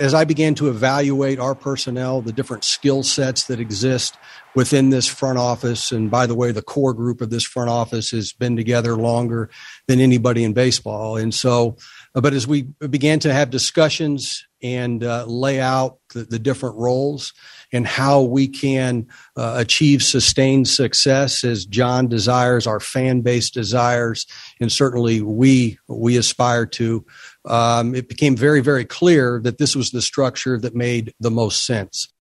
as I began to evaluate our personnel, the different skill sets that exist within this front office, and by the way, the core group of this front office has been together longer than anybody in baseball. And so, but as we began to have discussions and lay out the different roles and how we can achieve sustained success as John desires, our fan base desires, and certainly we aspire to, it became very, very clear that this was the structure that made the most sense.